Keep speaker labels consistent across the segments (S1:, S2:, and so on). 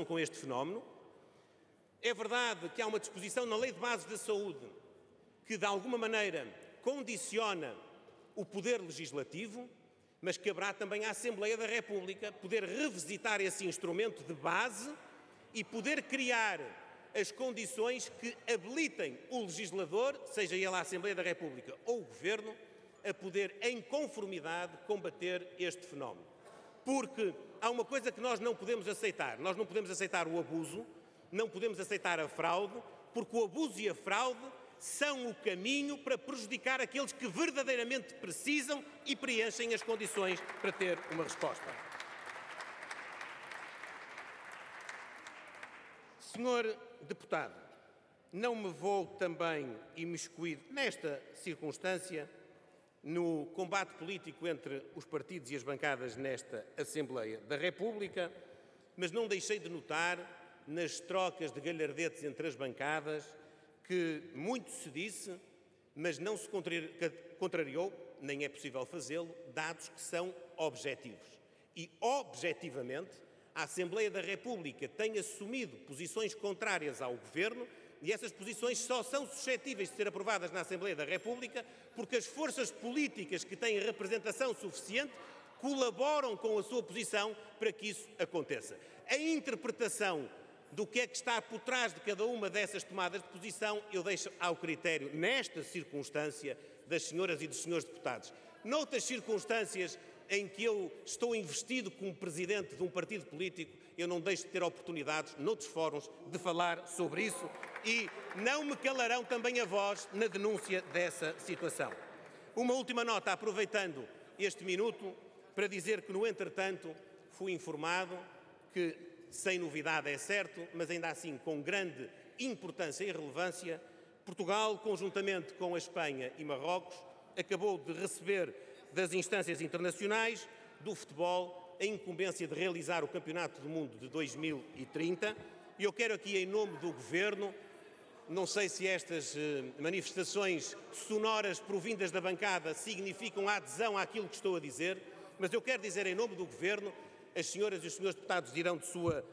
S1: relação com este fenómeno. É verdade que há uma disposição na Lei de Bases da Saúde que, de alguma maneira, condiciona o poder legislativo, mas caberá também à Assembleia da República poder revisitar esse instrumento de base e poder criar as condições que habilitem o legislador, seja ele a Assembleia da República ou o Governo, a poder, em conformidade, combater este fenómeno. Porque há uma coisa que nós não podemos aceitar. Nós não podemos aceitar o abuso, não podemos aceitar a fraude, porque o abuso e a fraude são o caminho para prejudicar aqueles que verdadeiramente precisam e preenchem as condições para ter uma resposta. Senhor deputado, não me vou também imiscuir nesta circunstância no combate político entre os partidos e as bancadas nesta Assembleia da República, mas não deixei de notar nas trocas de galhardetes entre as bancadas que muito se disse, mas não se contrariou, nem é possível fazê-lo, dados que são objetivos. E, objetivamente, a Assembleia da República tem assumido posições contrárias ao Governo e essas posições só são suscetíveis de ser aprovadas na Assembleia da República porque as forças políticas que têm representação suficiente colaboram com a sua posição para que isso aconteça. A interpretação do que é que está por trás de cada uma dessas tomadas de posição eu deixo ao critério, nesta circunstância, das senhoras e dos senhores deputados. Noutras circunstâncias em que eu estou investido como presidente de um partido político, eu não deixo de ter oportunidades, noutros fóruns, de falar sobre isso e não me calarão também a voz na denúncia dessa situação. Uma última nota, aproveitando este minuto, para dizer que, no entretanto, fui informado que, sem novidade é certo, mas ainda assim com grande importância e relevância, Portugal, conjuntamente com a Espanha e Marrocos, acabou de receber das instâncias internacionais do futebol a incumbência de realizar o Campeonato do Mundo de 2030 e eu quero aqui, em nome do Governo, não sei se estas manifestações sonoras provindas da bancada significam a adesão àquilo que estou a dizer, mas eu quero dizer em nome do Governo, as senhoras e os senhores deputados dirão de sua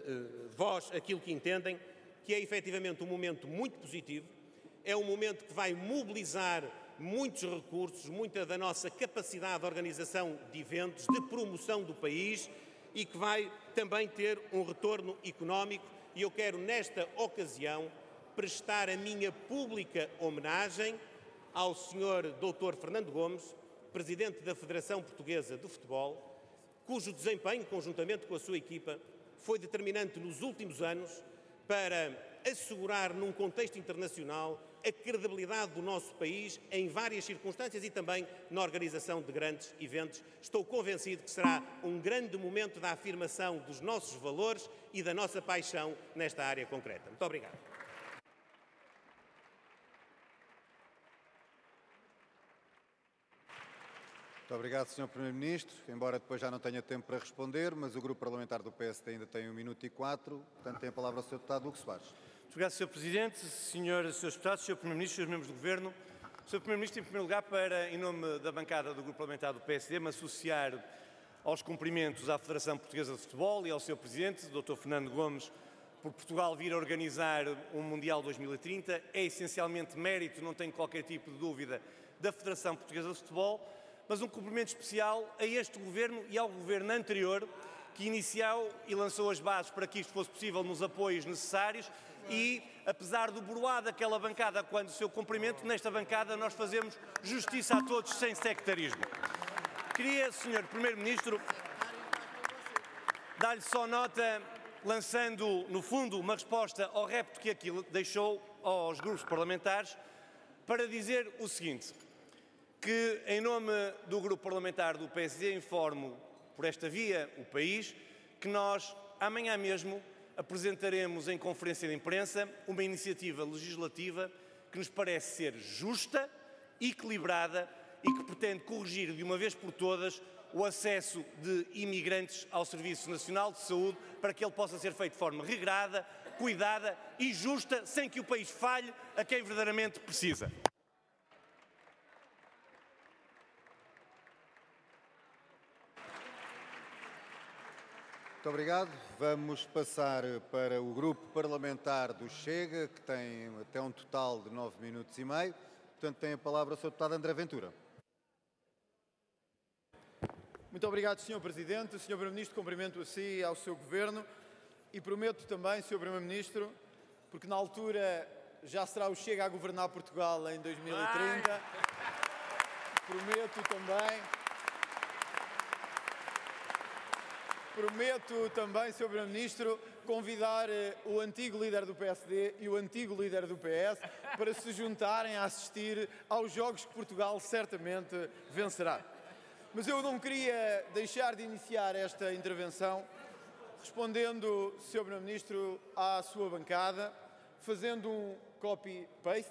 S1: voz aquilo que entendem, que é efetivamente um momento muito positivo, é um momento que vai mobilizar muitos recursos, muita da nossa capacidade de organização de eventos, de promoção do país e que vai também ter um retorno económico e eu quero nesta ocasião prestar a minha pública homenagem ao Sr. Dr. Fernando Gomes, Presidente da Federação Portuguesa de Futebol, cujo desempenho, conjuntamente com a sua equipa, foi determinante nos últimos anos para assegurar, num contexto internacional, a credibilidade do nosso país em várias circunstâncias e também na organização de grandes eventos. Estou convencido que será um grande momento da afirmação dos nossos valores e da nossa paixão nesta área concreta. Muito obrigado.
S2: Muito obrigado, Sr. Primeiro-Ministro. Embora depois já não tenha tempo para responder, mas o Grupo Parlamentar do PSD ainda tem 1 minuto e 4. Portanto, tem a palavra o Sr. Deputado Hugo Soares.
S3: Muito obrigado, Sr. Presidente, Senhoras e Srs. Deputados, Sr. Primeiro-Ministro, Srs. Membros do Governo. Sr. Primeiro-Ministro, em primeiro lugar, para, em nome da bancada do Grupo Parlamentar do PSD, me associar aos cumprimentos à Federação Portuguesa de Futebol e ao Sr. Presidente, Dr. Fernando Gomes, por Portugal vir a organizar um Mundial 2030. É essencialmente mérito, não tenho qualquer tipo de dúvida, da Federação Portuguesa de Futebol, mas um cumprimento especial a este Governo e ao Governo anterior, que iniciou e lançou as bases para que isto fosse possível nos apoios necessários e, apesar do broar daquela bancada quando o seu cumprimento, nesta bancada nós fazemos justiça a todos sem sectarismo. Queria, Sr. Primeiro-Ministro, dar-lhe só nota, lançando, no fundo, uma resposta ao repto que aquilo deixou aos grupos parlamentares, para dizer o seguinte, que, em nome do Grupo Parlamentar do PSD, informo por esta via o país que nós, amanhã mesmo, apresentaremos em conferência de imprensa uma iniciativa legislativa que nos parece ser justa, equilibrada e que pretende corrigir de uma vez por todas o acesso de imigrantes ao Serviço Nacional de Saúde para que ele possa ser feito de forma regrada, cuidada e justa, sem que o país falhe a quem verdadeiramente precisa.
S2: Muito obrigado. Vamos passar para o grupo parlamentar do Chega, que tem até um total de 9 minutos e meio. Portanto, tem a palavra o Sr. Deputado André Ventura.
S4: Muito obrigado, Sr. Presidente. Sr. Primeiro-Ministro, cumprimento a si e ao seu Governo e prometo também, Sr. Primeiro-Ministro, porque na altura já será o Chega a governar Portugal em 2030, prometo também, Sr. Primeiro-Ministro, convidar o antigo líder do PSD e o antigo líder do PS para se juntarem a assistir aos jogos que Portugal certamente vencerá. Mas eu não queria deixar de iniciar esta intervenção respondendo, Sr. Primeiro-Ministro, à sua bancada, fazendo um copy-paste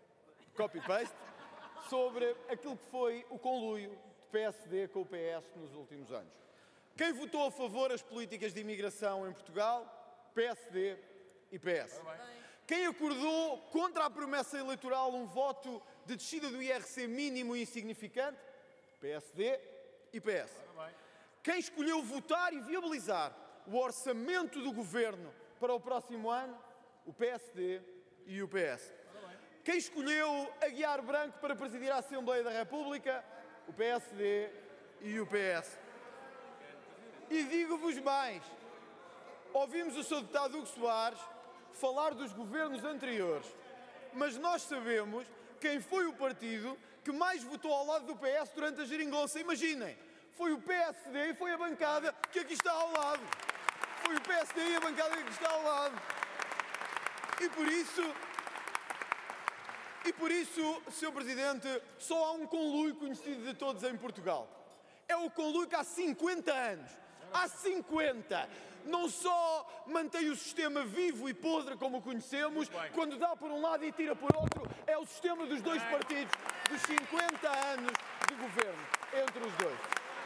S4: sobre aquilo que foi o conluio do PSD com o PS nos últimos anos. Quem votou a favor das políticas de imigração em Portugal? PSD e PS. Quem acordou contra a promessa eleitoral um voto de descida do IRC mínimo e insignificante? PSD e PS. Quem escolheu votar e viabilizar o orçamento do Governo para o próximo ano? O PSD e o PS. Quem escolheu Aguiar Branco para presidir a Assembleia da República? O PSD e o PS. E digo-vos mais, ouvimos o Sr. Deputado Hugo Soares falar dos governos anteriores, mas nós sabemos quem foi o partido que mais votou ao lado do PS durante a geringonça. Imaginem, foi o PSD e foi a bancada que aqui está ao lado. Foi o PSD e a bancada que aqui está ao lado. E por isso, Sr. Presidente, só há um conluio conhecido de todos em Portugal. É o conluio que há 50 anos. Há 50! Não só mantém o sistema vivo e podre como o conhecemos, quando dá por um lado e tira por outro, é o sistema dos dois partidos, dos 50 anos de governo entre os dois.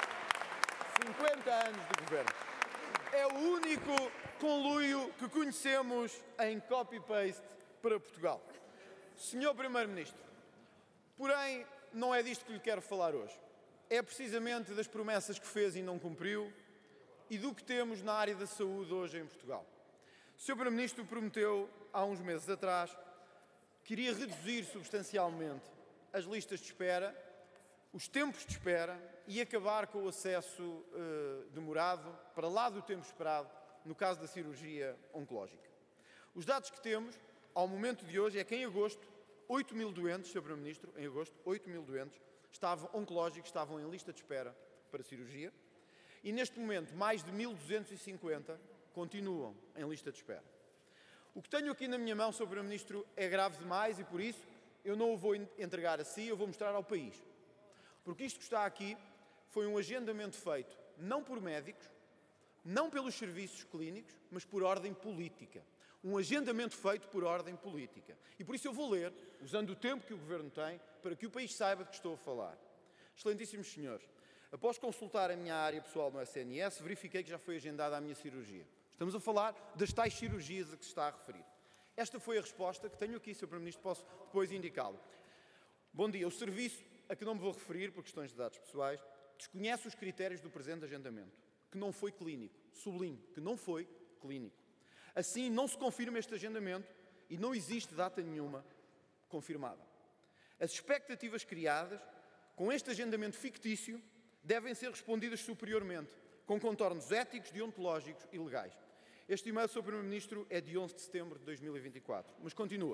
S4: 50 anos de governo. É o único conluio que conhecemos em copy-paste para Portugal. Senhor Primeiro-Ministro, porém, não é disto que lhe quero falar hoje. É precisamente das promessas que fez e não cumpriu e do que temos na área da saúde hoje em Portugal. O Sr. Primeiro-Ministro prometeu, há uns meses atrás, que iria reduzir substancialmente as listas de espera, os tempos de espera e acabar com o acesso demorado, para lá do tempo esperado, no caso da cirurgia oncológica. Os dados que temos, ao momento de hoje, é que em agosto, 8 mil doentes, Sr. Primeiro-Ministro, em agosto, 8 mil doentes oncológicos estavam em lista de espera para cirurgia e, neste momento, mais de 1.250 continuam em lista de espera. O que tenho aqui na minha mão, Sr. Primeiro-Ministro, é grave demais e, por isso, eu não o vou entregar a si, eu vou mostrar ao país. Porque isto que está aqui foi um agendamento feito não por médicos, não pelos serviços clínicos, mas por ordem política. Um agendamento feito por ordem política. E por isso eu vou ler, usando o tempo que o Governo tem, para que o país saiba de que estou a falar. Excelentíssimos senhores, após consultar a minha área pessoal no SNS, verifiquei que já foi agendada a minha cirurgia. Estamos a falar das tais cirurgias a que se está a referir. Esta foi a resposta que tenho aqui, Sr. Primeiro-Ministro, posso depois indicá-lo. Bom dia, o serviço, a que não me vou referir por questões de dados pessoais, desconhece os critérios do presente agendamento, que não foi clínico. Sublinho, que não foi clínico. Assim, não se confirma este agendamento e não existe data nenhuma confirmada. As expectativas criadas com este agendamento fictício devem ser respondidas superiormente, com contornos éticos, deontológicos e legais. Este e-mail, Sr. Primeiro-Ministro, é de 11 de setembro de 2024. Mas continua.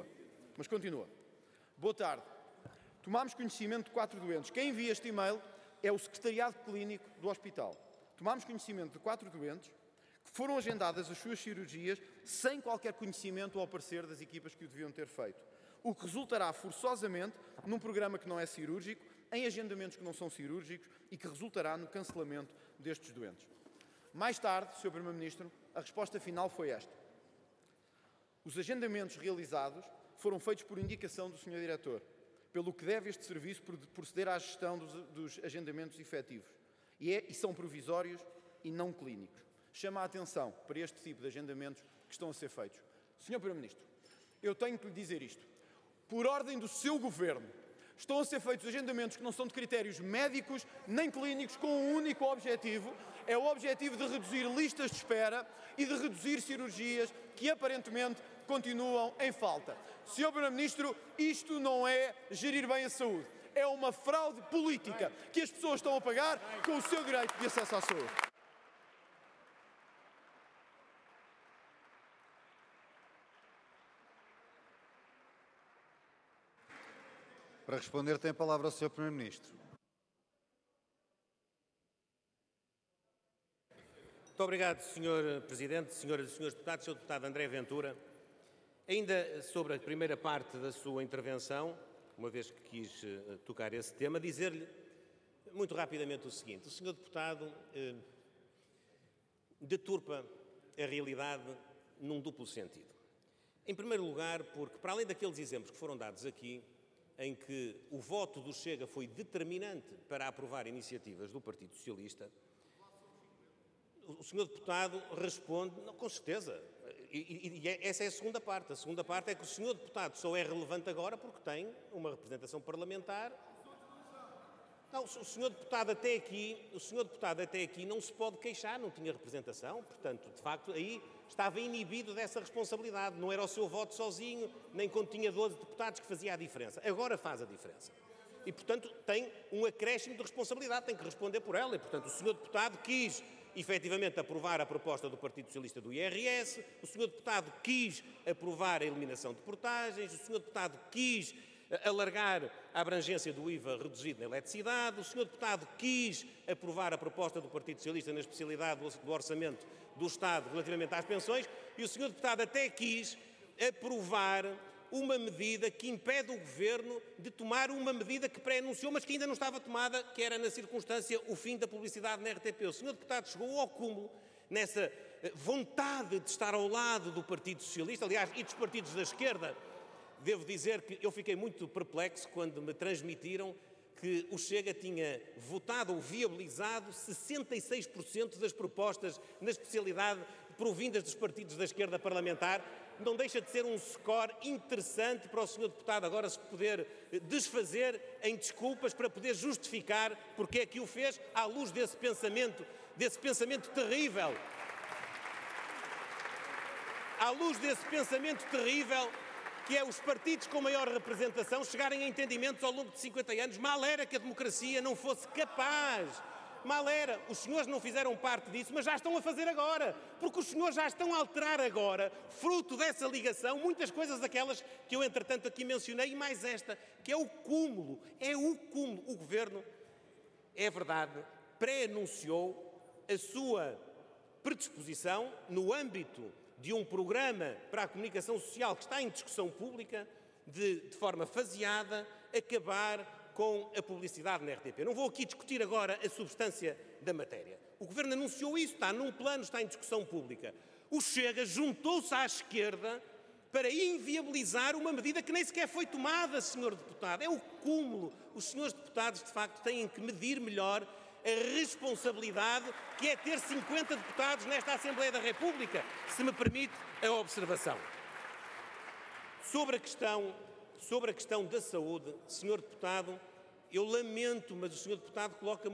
S4: Boa tarde. Tomámos conhecimento de 4 doentes. Quem envia este e-mail é o Secretariado Clínico do Hospital. Tomámos conhecimento de 4 doentes que foram agendadas as suas cirurgias sem qualquer conhecimento ou parecer das equipas que o deviam ter feito. O que resultará forçosamente num programa que não é cirúrgico, em agendamentos que não são cirúrgicos e que resultará no cancelamento destes doentes. Mais tarde, Sr. Primeiro-Ministro, a resposta final foi esta. Os agendamentos realizados foram feitos por indicação do Sr. Diretor, pelo que deve este serviço proceder à gestão dos agendamentos efetivos. E são provisórios e não clínicos. Chama a atenção para este tipo de agendamentos que estão a ser feitos. Sr. Primeiro-Ministro, eu tenho que lhe dizer isto. Por ordem do seu Governo, estão a ser feitos agendamentos que não são de critérios médicos nem clínicos com um único objetivo, É o objetivo de reduzir listas de espera e de reduzir cirurgias que aparentemente continuam em falta. Sr. Primeiro-Ministro, isto não é gerir bem a saúde. É uma fraude política que as pessoas estão a pagar com o seu direito de acesso à saúde.
S2: Para responder, tem a palavra o Sr. Primeiro-Ministro.
S1: Muito obrigado, Sr. Presidente, Senhoras e Senhores Deputados, Sr. Deputado André Ventura. Ainda sobre a primeira parte da sua intervenção, uma vez que quis tocar esse tema, dizer-lhe muito rapidamente o seguinte. O Sr. Deputado deturpa a realidade num duplo sentido. Em primeiro lugar, porque, para além daqueles exemplos que foram dados aqui, em que o voto do Chega foi determinante para aprovar iniciativas do Partido Socialista, o Sr. Deputado responde, não, com certeza, e essa é a segunda parte. A segunda parte é que o Sr. Deputado só é relevante agora porque tem uma representação parlamentar. Não, o Sr. Deputado até aqui não se pode queixar, não tinha representação, portanto, de facto, aí estava inibido dessa responsabilidade. Não era o seu voto sozinho, nem quando tinha 12 deputados que fazia a diferença. Agora faz a diferença. E, portanto, tem um acréscimo de responsabilidade, tem que responder por ela. E, portanto, o Sr. Deputado quis efetivamente aprovar a proposta do Partido Socialista do IRS, o Sr. Deputado quis aprovar a eliminação de portagens, o Sr. Deputado quis alargar a abrangência do IVA reduzido na eletricidade, o Sr. Deputado quis aprovar a proposta do Partido Socialista na especialidade do orçamento do Estado relativamente às pensões e o Sr. Deputado até quis aprovar uma medida que impede o Governo de tomar uma medida que pré-anunciou, mas que ainda não estava tomada, que era, na circunstância, o fim da publicidade na RTP. O Sr. Deputado chegou ao cúmulo nessa vontade de estar ao lado do Partido Socialista, aliás, e dos partidos da esquerda. Devo dizer que eu fiquei muito perplexo quando me transmitiram que o Chega tinha votado ou viabilizado 66% das propostas na especialidade provindas dos partidos da esquerda parlamentar. Não deixa de ser um score interessante para o Sr. Deputado agora se poder desfazer em desculpas para poder justificar porque é que o fez à luz desse pensamento terrível. À luz desse pensamento terrível que é os partidos com maior representação chegarem a entendimentos ao longo de 50 anos. Mal era que a democracia não fosse capaz. Mal era. Os senhores não fizeram parte disso, mas já estão a fazer agora. Porque os senhores já estão a alterar agora, fruto dessa ligação, muitas coisas daquelas que eu, entretanto, aqui mencionei, e mais esta, que é o cúmulo. É o cúmulo. O Governo, é verdade, pré-anunciou a sua predisposição no âmbito de um programa para a comunicação social que está em discussão pública, de forma faseada, acabar com a publicidade na RTP. Não vou aqui discutir agora a substância da matéria. O Governo anunciou isso, está num plano, está em discussão pública. O Chega juntou-se à esquerda para inviabilizar uma medida que nem sequer foi tomada, Sr. Deputado. É o cúmulo. Os senhores deputados, de facto, têm que medir melhor a responsabilidade que é ter 50 deputados nesta Assembleia da República, se me permite a observação. Sobre a questão da saúde, Sr. Deputado, eu lamento, mas o Sr. Deputado coloca-me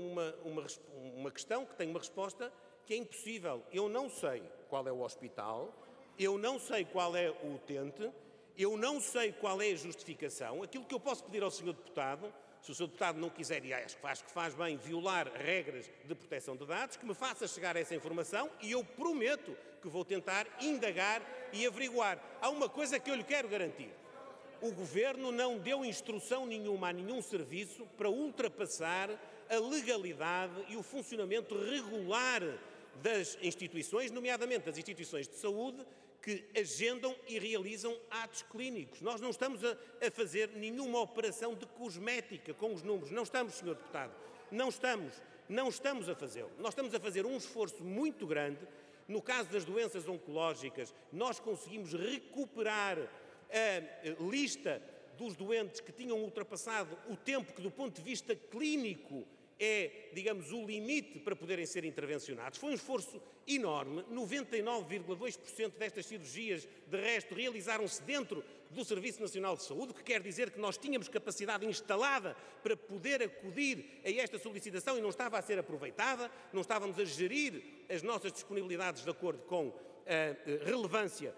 S1: uma questão que tem uma resposta que é impossível. Eu não sei qual é o hospital, eu não sei qual é o utente, eu não sei qual é a justificação. Aquilo que eu posso pedir ao Sr. Deputado, se o Sr. Deputado não quiser, e acho que faz bem, violar regras de proteção de dados, que me faça chegar essa informação e eu prometo que vou tentar indagar e averiguar. Há uma coisa que eu lhe quero garantir. O Governo não deu instrução nenhuma a nenhum serviço para ultrapassar a legalidade e o funcionamento regular das instituições, nomeadamente das instituições de saúde, que agendam e realizam atos clínicos. Nós não estamos a fazer nenhuma operação de cosmética com os números. Não estamos, Sr. Deputado. Não estamos a fazê-lo. Nós estamos a fazer um esforço muito grande. No caso das doenças oncológicas, nós conseguimos recuperar a lista dos doentes que tinham ultrapassado o tempo que, do ponto de vista clínico, é, digamos, o limite para poderem ser intervencionados. Foi um esforço enorme, 99,2% destas cirurgias, de resto, realizaram-se dentro do Serviço Nacional de Saúde, o que quer dizer que nós tínhamos capacidade instalada para poder acudir a esta solicitação e não estava a ser aproveitada, não estávamos a gerir as nossas disponibilidades de acordo com a relevância